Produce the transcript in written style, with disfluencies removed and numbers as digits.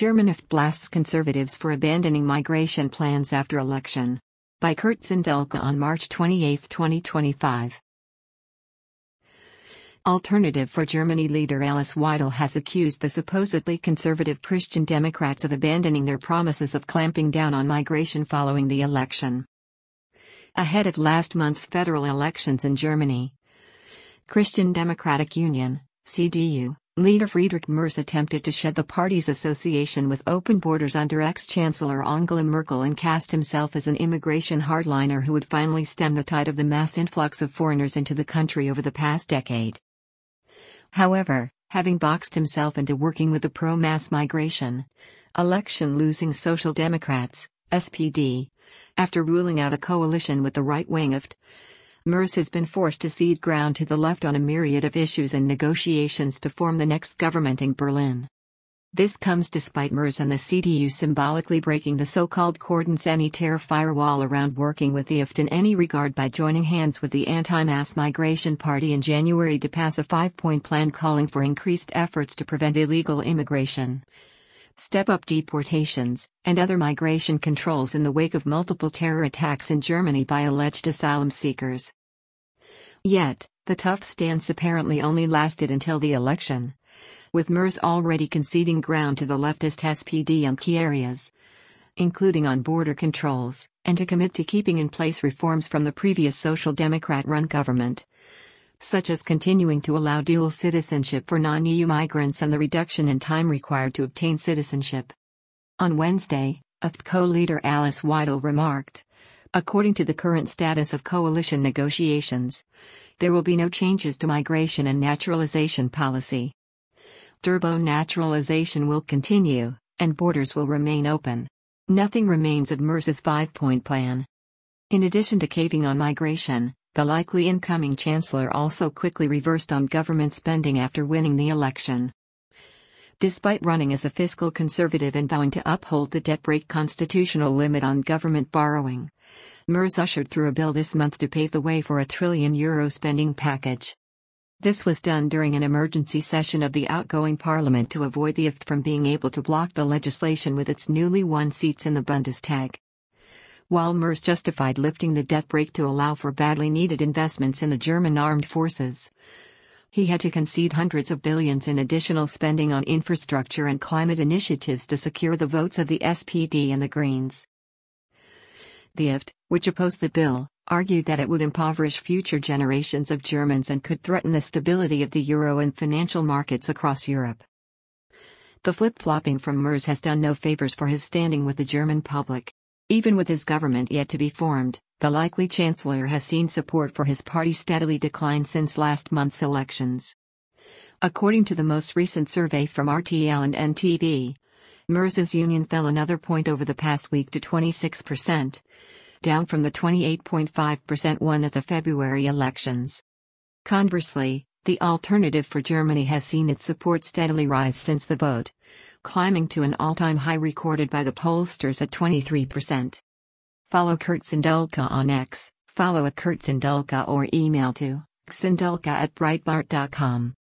German AfD blasts conservatives for abandoning migration plans after election. By Kurt Sindelka on March 28, 2025. Alternative for Germany leader Alice Weidel has accused the supposedly conservative Christian Democrats of abandoning their promises of clamping down on migration following the election. Ahead of last month's federal elections in Germany, Christian Democratic Union, CDU, leader Friedrich Merz attempted to shed the party's association with open borders under ex-Chancellor Angela Merkel and cast himself as an immigration hardliner who would finally stem the tide of the mass influx of foreigners into the country over the past decade. However, having boxed himself into working with the pro-mass migration, election-losing Social Democrats, SPD, after ruling out a coalition with the right-wing AfD, Merz has been forced to cede ground to the left on a myriad of issues and negotiations to form the next government in Berlin. This comes despite Merz and the CDU symbolically breaking the so-called cordon sanitaire firewall around working with the AfD in any regard by joining hands with the anti-mass migration party in January to pass a 5-point plan calling for increased efforts to prevent illegal immigration, step up deportations, and other migration controls in the wake of multiple terror attacks in Germany by alleged asylum seekers. Yet, the tough stance apparently only lasted until the election, with Merz already conceding ground to the leftist SPD on key areas, including on border controls, and to commit to keeping in place reforms from the previous Social Democrat-run government, such as continuing to allow dual citizenship for non-EU migrants and the reduction in time required to obtain citizenship. On Wednesday, AfD co-leader Alice Weidel remarked, "According to the current status of coalition negotiations, there will be no changes to migration and naturalization policy. Turbo naturalization will continue, and borders will remain open. Nothing remains of Merz's 5-point plan." In addition to caving on migration, the likely incoming chancellor also quickly reversed on government spending after winning the election. Despite running as a fiscal conservative and vowing to uphold the debt-break constitutional limit on government borrowing, Merz ushered through a bill this month to pave the way for a €1 trillion spending package. This was done during an emergency session of the outgoing parliament to avoid the AfD from being able to block the legislation with its newly won seats in the Bundestag. While Merz justified lifting the debt brake to allow for badly needed investments in the German armed forces, he had to concede hundreds of billions in additional spending on infrastructure and climate initiatives to secure the votes of the SPD and the Greens. The AfD, which opposed the bill, argued that it would impoverish future generations of Germans and could threaten the stability of the euro and financial markets across Europe. The flip-flopping from Merz has done no favors for his standing with the German public. Even with his government yet to be formed, the likely chancellor has seen support for his party steadily decline since last month's elections. According to the most recent survey from RTL and NTV, Merz's union fell another point over the past week to 26%, down from the 28.5% won at the February elections. Conversely, the Alternative for Germany has seen its support steadily rise since the vote, climbing to an all-time high recorded by the pollsters at 23%. Follow Kurt Sindelka on X, follow @KurtSindelka or email to sindelka@breitbart.com.